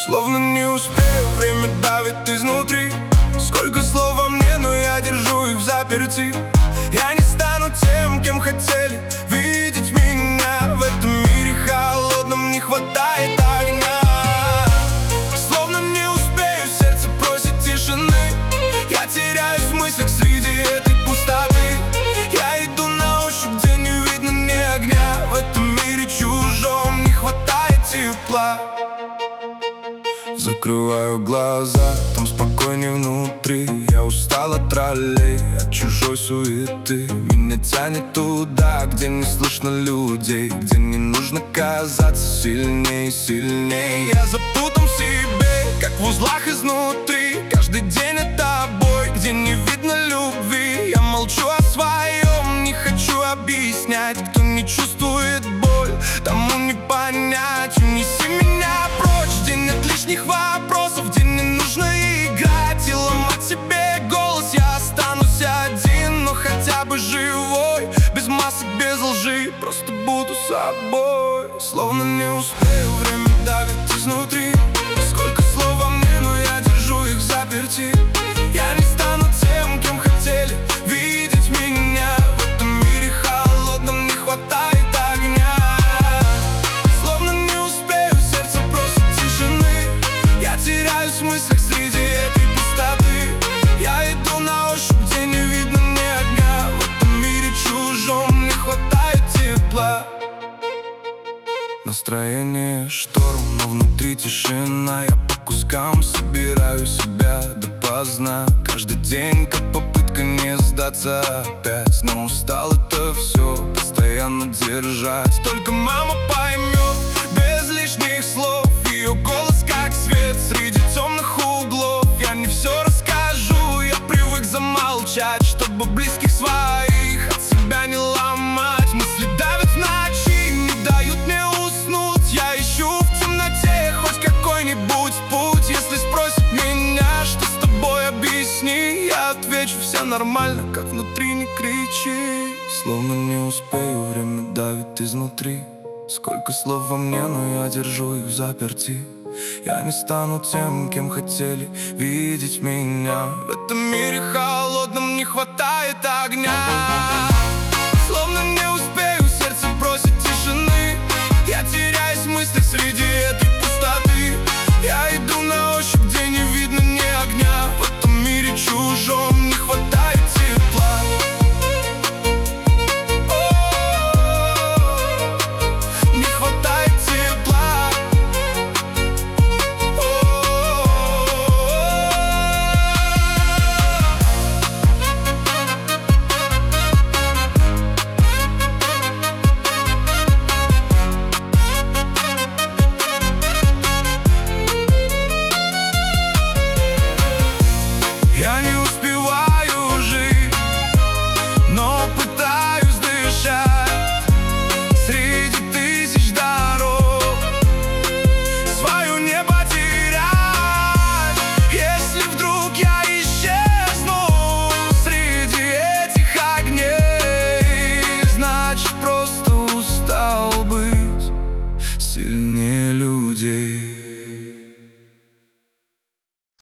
Словно не успею, время давит изнутри. Сколько слов во мне, но я держу их взаперти. Я не стану тем, кем хотели видеть меня. В этом мире холодном не хватает огня. Словно не успею, сердце просит тишины. Я теряюсь в мыслях среди этой пустоты. Я иду на ощупь, где не видно ни огня. В этом мире чужом не хватает тепла. Закрываю глаза, там спокойнее внутри. Я устал от троллей, от чужой суеты. Меня тянет туда, где не слышно людей, где не нужно казаться сильнее и сильнее. Я запутан в себе, как в узлах изнутри. Каждый день это бой, где не видно любви. Я молчу о своем, не хочу объяснять. Кто не чувствует боль, тому не понять. Унеси меня прочь, где нет лишних вопросов, где не нужно играть и ломать себе голос. Я останусь один, но хотя бы живой, без масок, без лжи, просто буду собой. Словно не успею, время давит изнутри. Сколько слов во мне, но я держу их взаперти. Я не стану тем, кем хотели видеть меня. В этом мире холодном не хватает огня. Словно не успею, сердце просит тишины. Я теряюсь в мыслях среди этой пустоты. Я иду на ощупь, где не видно ни огня. В этом мире чужом не хватает тепла. Настроение шторм, но внутри тишина. Я по кускам собираю себя допоздна. Каждый день как попытка не сдаться опять. Но устал это все постоянно держать. Только мама поймет без лишних слов. Ее голос как свет среди темных углов. Я не все расскажу, я привык замолчать, чтобы близких своих от себя не ломать. Мысли давят в ночи, не дают мне уснуть. Я ищу в темноте хоть какой-нибудь путь. Если спросят меня, что с тобой, объясни. Я отвечу: все нормально, как внутри, не кричи. Словно не успею, время давит изнутри. Сколько слов во мне, но я держу их взаперти. Я не стану тем, кем хотели видеть меня. В этом мире холодном не хватает огня.